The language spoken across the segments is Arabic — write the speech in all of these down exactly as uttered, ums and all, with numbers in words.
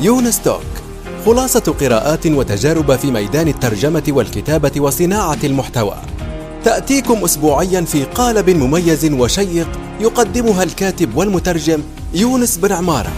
يونس توك، خلاصة قراءات وتجارب في ميدان الترجمة والكتابة وصناعة المحتوى، تأتيكم أسبوعيا في قالب مميز وشيق يقدمها الكاتب والمترجم يونس بن عمارة.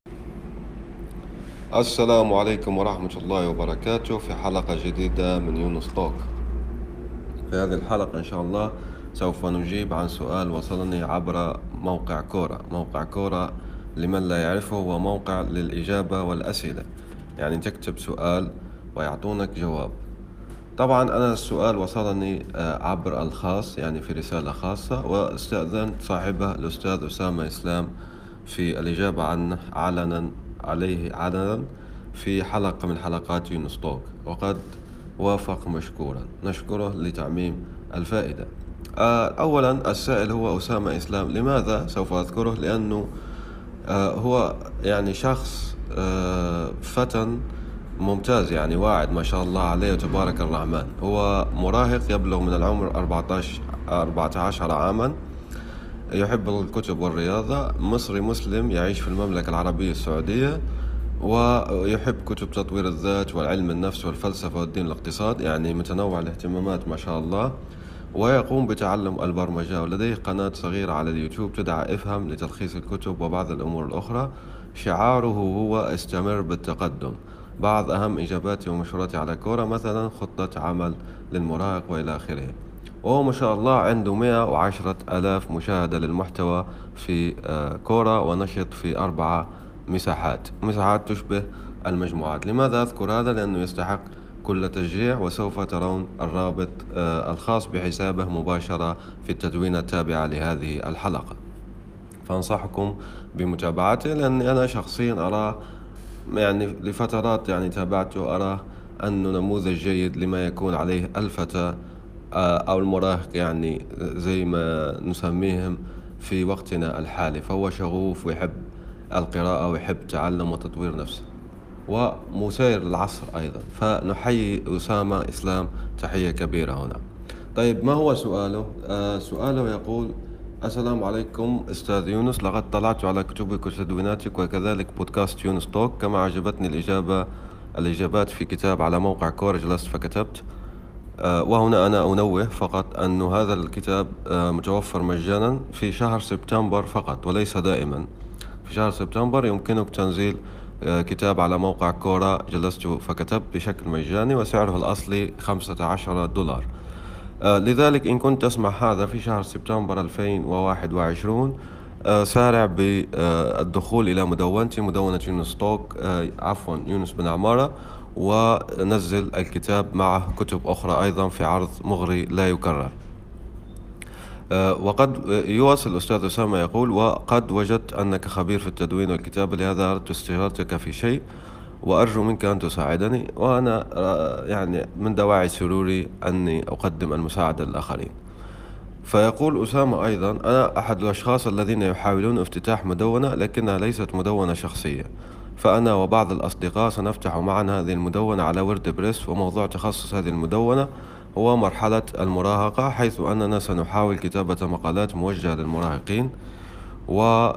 السلام عليكم ورحمة الله وبركاته في حلقة جديدة من يونس توك. في هذه الحلقة إن شاء الله سوف نجيب عن سؤال وصلني عبر موقع كورة. موقع كورة لمن لا يعرفه هو موقع للإجابة والأسئلة، يعني تكتب سؤال ويعطونك جواب. طبعا أنا السؤال وصلني عبر الخاص، يعني في رسالة خاصة، واستأذنت صاحبه الأستاذ أسامة إسلام في الإجابة عنه علنا عليه علنا في حلقة من حلقات يونس توك، وقد وافق مشكورا، نشكره لتعميم الفائدة. أولا السائل هو أسامة إسلام. لماذا سوف أذكره؟ لأنه هو يعني شخص فتى ممتاز، يعني واعد ما شاء الله عليه وتبارك الرحمن. هو مراهق يبلغ من العمر أربعة عشر عاما، يحب الكتب والرياضة، مصري مسلم يعيش في المملكة العربية السعودية، ويحب كتب تطوير الذات والعلم النفس والفلسفة والدين والاقتصاد، يعني متنوع الاهتمامات ما شاء الله. ويقوم بتعلم البرمجة، ولديه قناة صغيرة على اليوتيوب تدعى افهم لتلخيص الكتب وبعض الأمور الأخرى. شعاره هو استمر بالتقدم. بعض أهم إجاباتي ومشوراتي على كورة مثلا خطة عمل للمراهق وإلى آخره. وهو ما شاء الله عنده مئة وعشرة ألاف مشاهدة للمحتوى في كورة، ونشط في أربعة مساحات مساحات تشبه المجموعات. لماذا أذكر هذا؟ لأنه يستحق كل تشجيع، وسوف ترون الرابط الخاص بحسابه مباشرة في التدوينة التابعة لهذه الحلقة، فأنصحكم بمتابعته. لأني أنا شخصيا أراه، يعني لفترات يعني تابعته، أراه أنه نموذج جيد لما يكون عليه الفتى أو المراهق، يعني زي ما نسميهم في وقتنا الحالي. فهو شغوف ويحب القراءة ويحب تعلم وتطوير نفسه، ومسير العصر أيضا. فنحيي أسامة إسلام تحية كبيرة هنا. طيب، ما هو سؤاله؟ آه سؤاله يقول: السلام عليكم أستاذ يونس، لقد طلعت على كتبك وتدويناتك وكذلك بودكاست يونس توك، كما عجبتني الإجابة الإجابات في كتاب على موقع كور جلست فكتبت. آه وهنا أنا أنوه فقط أن هذا الكتاب آه متوفر مجانا في شهر سبتمبر فقط، وليس دائما. في شهر سبتمبر يمكنك تنزيل آه كتاب على موقع كورة جلست فكتبت بشكل مجاني، وسعره الأصلي خمسة عشر دولار. آه لذلك إن كنت تسمع هذا في شهر سبتمبر ألفين وواحد وعشرين، آه سارع بالدخول إلى مدونتي، مدونة يونس توك، آه عفوا يونس بن عمارة، ونزل الكتاب معه كتب أخرى أيضا في عرض مغري لا يكرر. آه وقد يواصل الأستاذ أسامة يقول: وقد وجدت أنك خبير في التدوين والكتابة، لهذا أردت استشارتك في شيء، وأرجو منك أن تساعدني. وأنا يعني من دواعي سروري أني أقدم المساعدة للآخرين. فيقول أسامة أيضا: أنا أحد الأشخاص الذين يحاولون افتتاح مدونة، لكنها ليست مدونة شخصية. فأنا وبعض الأصدقاء سنفتح معا هذه المدونة على ورد بريس، وموضوع تخصص هذه المدونة هو مرحلة المراهقة، حيث أننا سنحاول كتابة مقالات موجهة للمراهقين و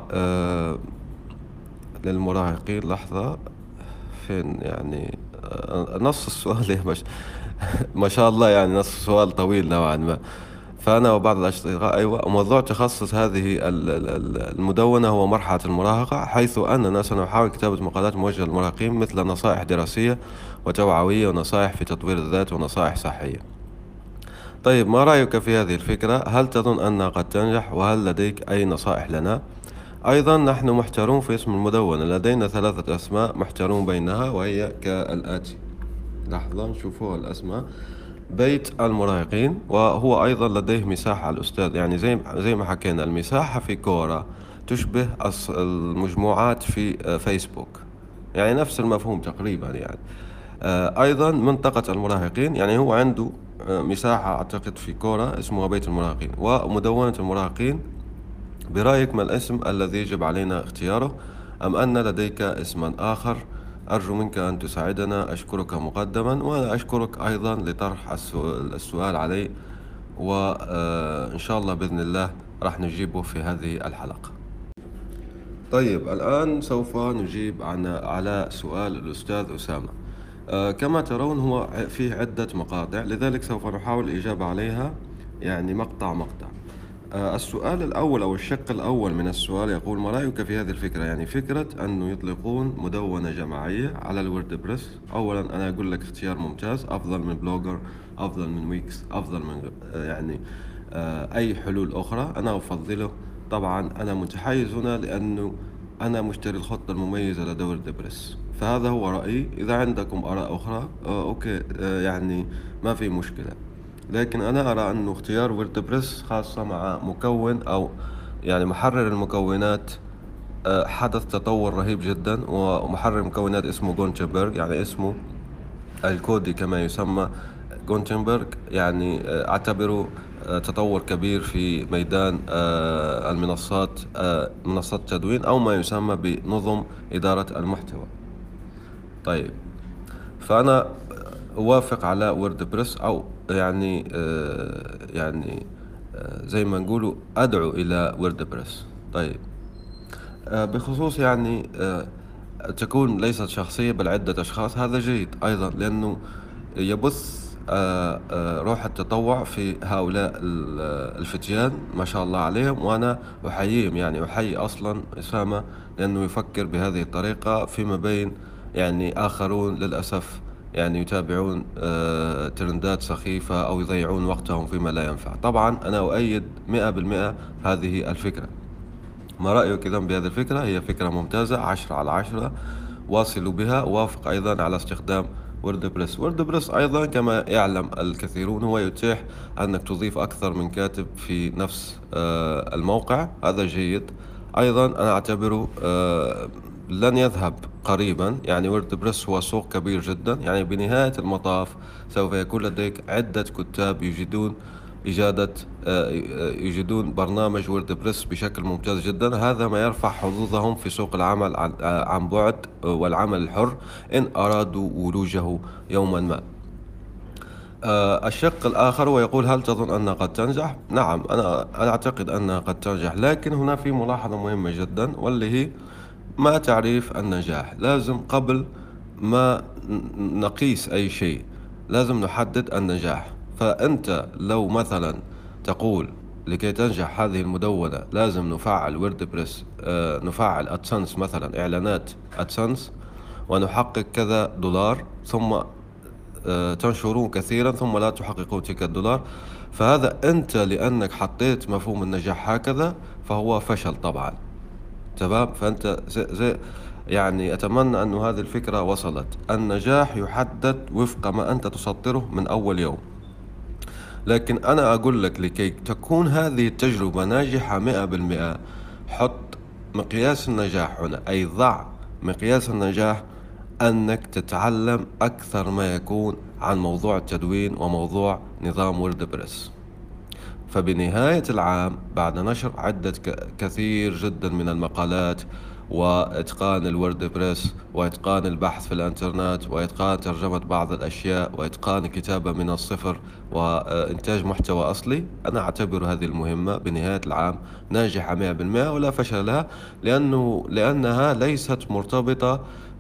للمراهقين لحظة فين يعني نص السؤال يا مش ما شاء الله، يعني نص السؤال طويل نوعا ما. فأنا وبعض الأصدقاء، أيوة، موضوع تخصص هذه المدونة هو مرحلة المراهقة، حيث أننا سنحاول كتابة مقالات موجهة للمراهقين، مثل نصائح دراسية وتوعوية ونصائح في تطوير الذات ونصائح صحية. طيب، ما رأيك في هذه الفكرة؟ هل تظن أنها قد تنجح؟ وهل لديك أي نصائح لنا؟ أيضا نحن محتارون في اسم المدونة، لدينا ثلاثة أسماء محتارون بينها، وهي كالآتي. لحظة نشوفوا الأسماء. بيت المراهقين، وهو أيضا لديه مساحة الأستاذ، يعني زي زي ما حكينا المساحة في كورة تشبه المجموعات في فيسبوك، يعني نفس المفهوم تقريبا يعني. أيضا منطقة المراهقين، يعني هو عنده مساحة أعتقد في كورة اسمها بيت المراهقين. ومدونة المراهقين، برأيك ما الاسم الذي يجب علينا اختياره، أم أن لديك اسما آخر؟ أرجو منك أن تساعدنا. أشكرك مقدما، وأنا أشكرك أيضا لطرح السؤال علي، وإن شاء الله بإذن الله راح نجيبه في هذه الحلقة. طيب الآن سوف نجيب عن على سؤال الأستاذ أسامة. آه كما ترون هو فيه عدة مقاطع، لذلك سوف نحاول الإجابة عليها يعني مقطع مقطع. آه السؤال الأول أو الشق الأول من السؤال يقول: ما رأيك في هذه الفكرة؟ يعني فكرة أنه يطلقون مدونة جماعية على الوردبريس. أولا أنا أقول لك اختيار ممتاز، أفضل من بلوجر، أفضل من ويكس، أفضل من آه يعني آه أي حلول أخرى أنا أفضله. طبعا أنا متحيز هنا لأنه أنا مشتري الخطة المميزة لدى وردبريس، فهذا هو رأيي. إذا عندكم آراء أخرى آه أوكي، آه يعني ما في مشكلة، لكن أنا أرى أنه اختيار ووردبريس خاصة مع مكون أو يعني محرر المكونات آه، حدث تطور رهيب جدا. ومحرر المكونات اسمه جونتنبرغ، يعني اسمه الكودي كما يسمى جونتنبرغ، يعني آه، أعتبره آه، تطور كبير في ميدان آه، المنصات، آه، منصات التدوين أو ما يسمى بنظم إدارة المحتوى. طيب، فأنا أوافق على ووردبريس، أو يعني آه يعني آه زي ما نقولوا أدعو إلى ووردبريس. طيب، آه بخصوص يعني آه تكون ليست شخصية بل عدة أشخاص، هذا جيد أيضا، لأنه يبث آه آه روح التطوع في هؤلاء الفتيان ما شاء الله عليهم، وأنا أحييهم. يعني أحيي أصلا أسامة لأنه يفكر بهذه الطريقة، فيما بين يعني آخرون للأسف يعني يتابعون آه ترندات سخيفة أو يضيعون وقتهم فيما لا ينفع. طبعا أنا أؤيد مئة بالمئة هذه الفكرة. ما رأيك إذن بهذه الفكرة؟ هي فكرة ممتازة، عشرة على عشرة، واصلوا بها. وافق أيضا على استخدام ووردبريس. ووردبريس أيضا كما يعلم الكثيرون هو يتيح أنك تضيف أكثر من كاتب في نفس آه الموقع، هذا جيد أيضا. أنا أعتبره آه لن يذهب قريبا، يعني ووردبريس هو سوق كبير جدا، يعني بنهاية المطاف سوف يكون لديك عدة كتاب يجدون إجادة يجدون برنامج ووردبريس بشكل ممتاز جدا. هذا ما يرفع حظوظهم في سوق العمل عن عن بعد والعمل الحر إن أرادوا ولوجه يوما ما. الشق الآخر ويقول: هل تظن أنها قد تنجح؟ نعم، أنا أنا أعتقد أنها قد تنجح، لكن هنا في ملاحظة مهمة جدا، واللي هي ما تعريف النجاح. لازم قبل ما نقيس أي شيء لازم نحدد النجاح. فأنت لو مثلا تقول لكي تنجح هذه المدونة لازم نفعل ووردبريس، آه نفعل أدسنس مثلا، إعلانات أدسنس، ونحقق كذا دولار، ثم آه تنشرون كثيرا ثم لا تحققون تلك الدولار، فهذا أنت لأنك حطيت مفهوم النجاح هكذا فهو فشل طبعا. تمام؟ فأنت زي, زي يعني أتمنى أن هذه الفكرة وصلت. النجاح يحدد وفق ما أنت تسطره من أول يوم، لكن أنا أقول لك لكي تكون هذه التجربة ناجحة مئة بالمئة حط مقياس النجاح هنا، أي ضع مقياس النجاح أنك تتعلم أكثر ما يكون عن موضوع التدوين وموضوع نظام ووردبريس. فبنهاية العام بعد نشر عدة كثير جدا من المقالات وإتقان الووردبريس وإتقان البحث في الإنترنت وإتقان ترجمة بعض الأشياء وإتقان الكتابة من الصفر وإنتاج محتوى أصلي، أنا أعتبر هذه المهمة بنهاية العام ناجحة مئة بالمئة ولا فشل لها، لأنه لأنها ليست مرتبطة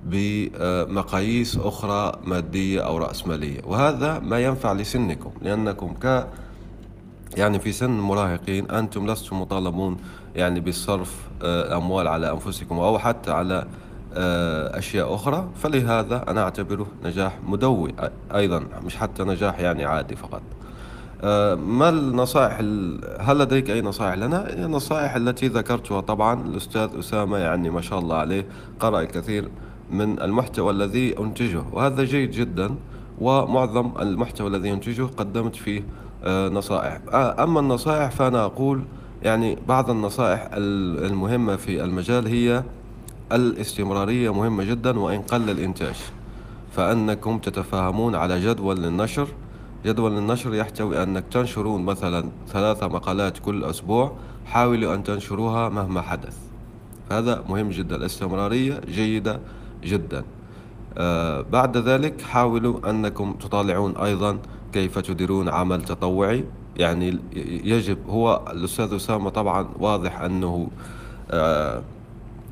بمقاييس أخرى مادية أو رأسمالية، وهذا ما ينفع لسنكم، لأنكم ك يعني في سن المراهقين أنتم لستم مطالبون يعني بالصرف الأموال على أنفسكم أو حتى على أشياء أخرى. فلهذا أنا أعتبره نجاح مدوي أيضا، مش حتى نجاح يعني عادي فقط. ما النصائح؟ هل لديك أي نصائح لنا؟ النصائح التي ذكرتها طبعا الأستاذ أسامة يعني ما شاء الله عليه قرأ الكثير من المحتوى الذي أنتجه، وهذا جيد جدا، ومعظم المحتوى الذي ينتجه قدمت فيه نصائح. أما النصائح فأنا أقول يعني بعض النصائح المهمة في المجال هي الاستمرارية مهمة جدا، وإن قل الإنتاج فأنكم تتفاهمون على جدول للنشر. جدول النشر يحتوي أنك تنشرون مثلا ثلاثة مقالات كل أسبوع، حاولوا أن تنشروها مهما حدث، هذا مهم جدا. الاستمرارية جيدة جدا. آه بعد ذلك حاولوا أنكم تطالعون أيضا كيف تديرون عمل تطوعي. يعني يجب، هو الأستاذ أسامة طبعا واضح أنه آه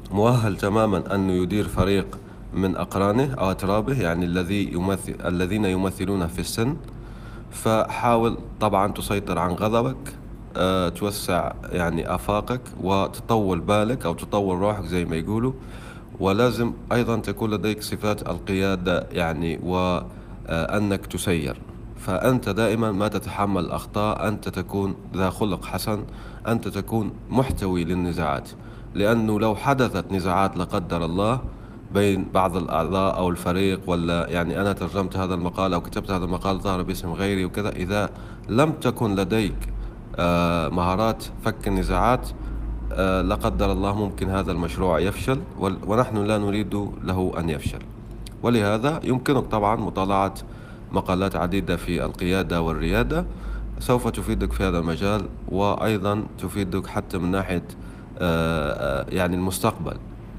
مؤهل تماما أنه يدير فريق من أقرانه أو أترابه، يعني الذي يمثل الذين يمثلونه في السن. فحاول طبعا تسيطر عن غضبك، أه توسع يعني آفاقك وتطول بالك أو تطول روحك زي ما يقولوا. ولازم أيضا تكون لديك صفات القيادة، يعني وأنك تسير. فأنت دائما ما تتحمل الأخطاء، أنت تكون ذا خلق حسن، أنت تكون محتوي للنزاعات. لأنه لو حدثت نزاعات لا قدر الله بين بعض الأعضاء أو الفريق، ولا يعني أنا ترجمت هذا المقال أو كتبت هذا المقال ظهر باسم غيري وكذا، إذا لم تكن لديك آه مهارات فك النزاعات آه لا قدر الله ممكن هذا المشروع يفشل، ونحن لا نريد له أن يفشل. ولهذا يمكنك طبعا مطالعة مقالات عديدة في القيادة والريادة، سوف تفيدك في هذا المجال، وأيضا تفيدك حتى من ناحية آه يعني المستقبل.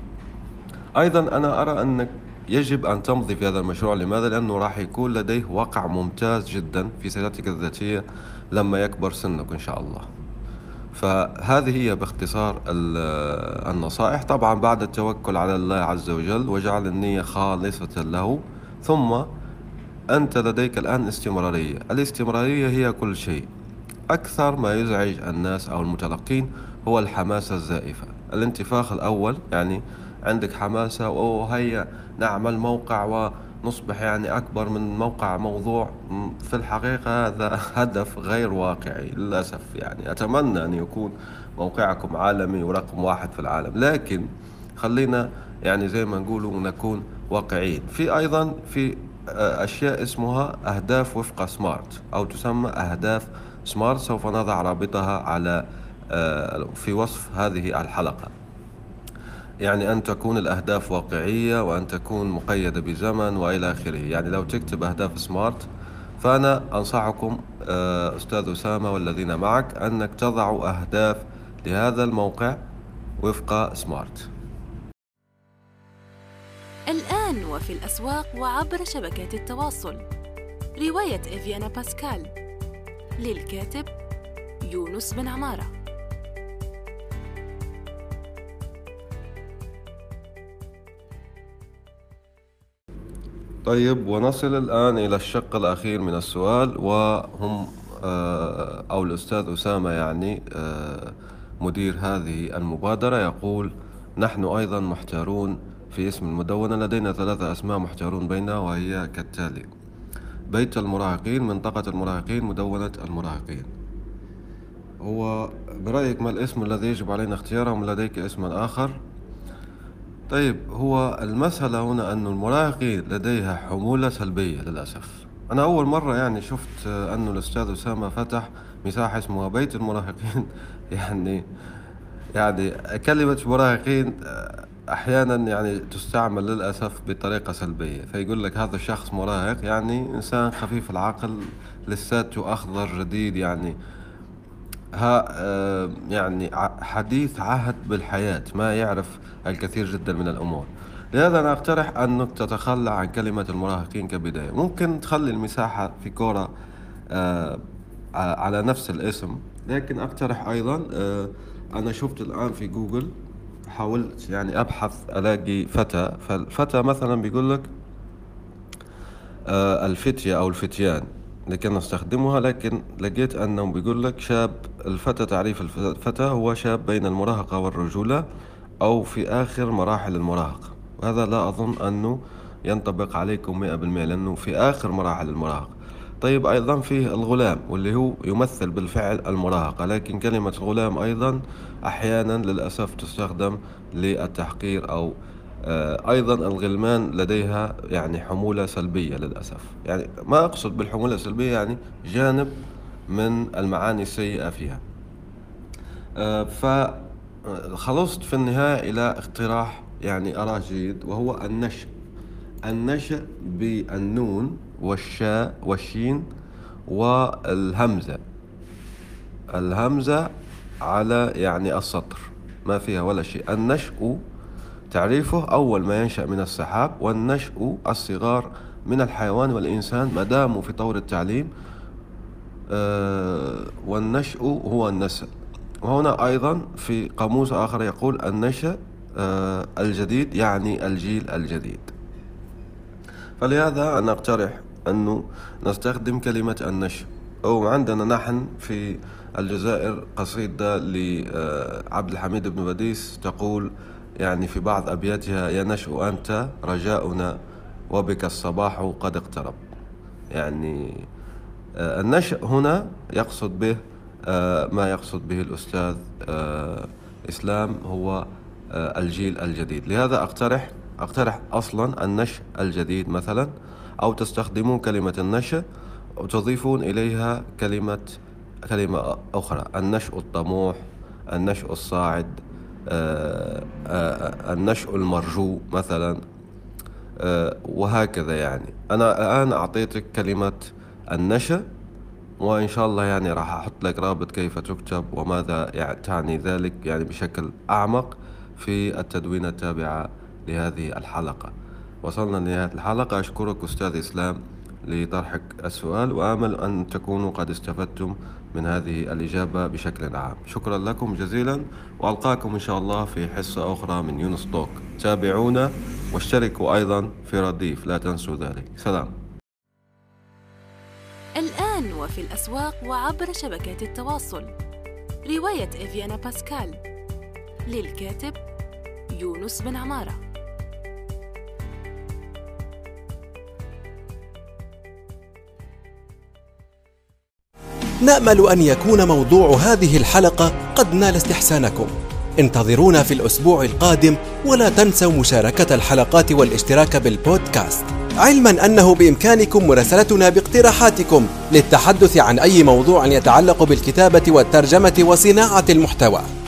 أيضا أنا أرى أنك يجب أن تمضي في هذا المشروع. لماذا؟ لأنه راح يكون لديه وقع ممتاز جدا في سيرتك الذاتية لما يكبر سنك إن شاء الله. فهذه هي باختصار النصائح، طبعا بعد التوكل على الله عز وجل وجعل النية خالصة له. ثم أنت لديك الآن استمرارية. الاستمرارية هي كل شيء. أكثر ما يزعج الناس أو المتلقين هو الحماسة الزائفة، الانتفاخ الأول، يعني عندك حماسة وهيا نعمل موقع ونصبح يعني أكبر من موقع موضوع. في الحقيقة هذا هدف غير واقعي للأسف. يعني أتمنى أن يكون موقعكم عالمي ورقم واحد في العالم، لكن خلينا يعني زي ما نقولوا نكون واقعيين. في أيضا في أشياء اسمها أهداف وفق سمارت أو تسمى أهداف سمارت، سوف نضع رابطها على في وصف هذه الحلقة. يعني أن تكون الأهداف واقعية وأن تكون مقيدة بزمن وإلى آخره. يعني لو تكتب أهداف سمارت، فأنا أنصحكم أستاذ أسامة والذين معك أنك تضعوا أهداف لهذا الموقع وفق سمارت. الآن وفي الأسواق وعبر شبكات التواصل، رواية إفيانا باسكال للكاتب يونس بن عمارة. طيب، ونصل الآن إلى الشق الأخير من السؤال، وهم أو الأستاذ أسامة يعني مدير هذه المبادرة يقول: نحن أيضا محتارون في اسم المدونة، لدينا ثلاثة أسماء محتارون بينها وهي كالتالي: بيت المراهقين، منطقة المراهقين، مدونة المراهقين. هو برأيك ما الاسم الذي يجب علينا اختياره؟ أم لديك اسما آخر؟ طيب، هو المسألة هنا أن المراهقين لديها حمولة سلبية للأسف. أنا أول مرة يعني شفت أن الأستاذ أسامة فتح مساحة اسمها بيت المراهقين. يعني يعني كلمة مراهقين أحيانا يعني تستعمل للأسف بطريقة سلبية، فيقول لك هذا الشخص مراهق، يعني إنسان خفيف العقل لساته أخضر جديد، يعني ها يعني حديث عهد بالحياة، ما يعرف الكثير جدا من الأمور. لهذا أنا أقترح أنك تتخلى عن كلمة المراهقين كبداية. ممكن تخلي المساحة في كورة على نفس الاسم، لكن أقترح أيضا، أنا شفت الآن في جوجل، حاولت يعني أبحث ألاقي فتى، فالفتى مثلا بيقول لك الفتية أو الفتيان لكي نستخدمها، لكن لقيت أنه بيقول لك شاب. الفتى، تعريف الفتى هو شاب بين المراهقة والرجولة أو في آخر مراحل المراهقة، وهذا لا أظن أنه ينطبق عليكم مئة بالمئة لأنه في آخر مراحل المراهقة. طيب، أيضا فيه الغلام واللي هو يمثل بالفعل المراهقة، لكن كلمة الغلام أيضا أحيانا للأسف تستخدم للتحقير، أو أيضا الغلمان لديها يعني حمولة سلبية للأسف. يعني ما أقصد بالحمولة السلبية يعني جانب من المعاني السيئة فيها. فخلصت في النهاية إلى اقتراح يعني أراه جيد، وهو النشء. النشء بالنون والشاء والشين والهمزة، الهمزة على يعني السطر ما فيها ولا شيء. النشء تعريفه أول ما ينشأ من السحاب، والنشء الصغار من الحيوان والإنسان ما داموا في طور التعليم، آه والنشء هو النسل. وهنا أيضا في قاموس آخر يقول النشأ الجديد يعني الجيل الجديد. فلهذا أنا أقترح أنه نستخدم كلمة النشء. أو عندنا نحن في الجزائر قصيدة لعبد الحميد بن بديس تقول يعني في بعض أبياتها: يا نشء أنت رجاؤنا وبك الصباح قد اقترب. يعني النشء هنا يقصد به ما يقصد به الأستاذ إسلام هو الجيل الجديد. لهذا أقترح أقترح أصلا النشء الجديد مثلا، أو تستخدمون كلمة النشء وتضيفون إليها كلمة كلمة أخرى: النشء الطموح، النشء الصاعد، النشء المرجو مثلا، وهكذا. يعني أنا الآن أعطيتك كلمة النشء، وإن شاء الله يعني راح أحط لك رابط كيف تكتب وماذا يعني تعني ذلك يعني بشكل أعمق في التدوين التابعة لهذه الحلقة. وصلنا لنهاية الحلقة. أشكرك أستاذ إسلام لطرحك السؤال، وآمل أن تكونوا قد استفدتم من هذه الإجابة بشكل عام. شكرا لكم جزيلا، وألقاكم إن شاء الله في حصة أخرى من يونس توك. تابعونا واشتركوا أيضا في رديف، لا تنسوا ذلك. سلام. الآن وفي الأسواق وعبر شبكات التواصل، رواية إفيانا باسكال للكاتب يونس بن عمارة. نأمل أن يكون موضوع هذه الحلقة قد نال استحسانكم. انتظرونا في الأسبوع القادم، ولا تنسوا مشاركة الحلقات والاشتراك بالبودكاست، علما أنه بإمكانكم مراسلتنا باقتراحاتكم للتحدث عن أي موضوع يتعلق بالكتابة والترجمة وصناعة المحتوى.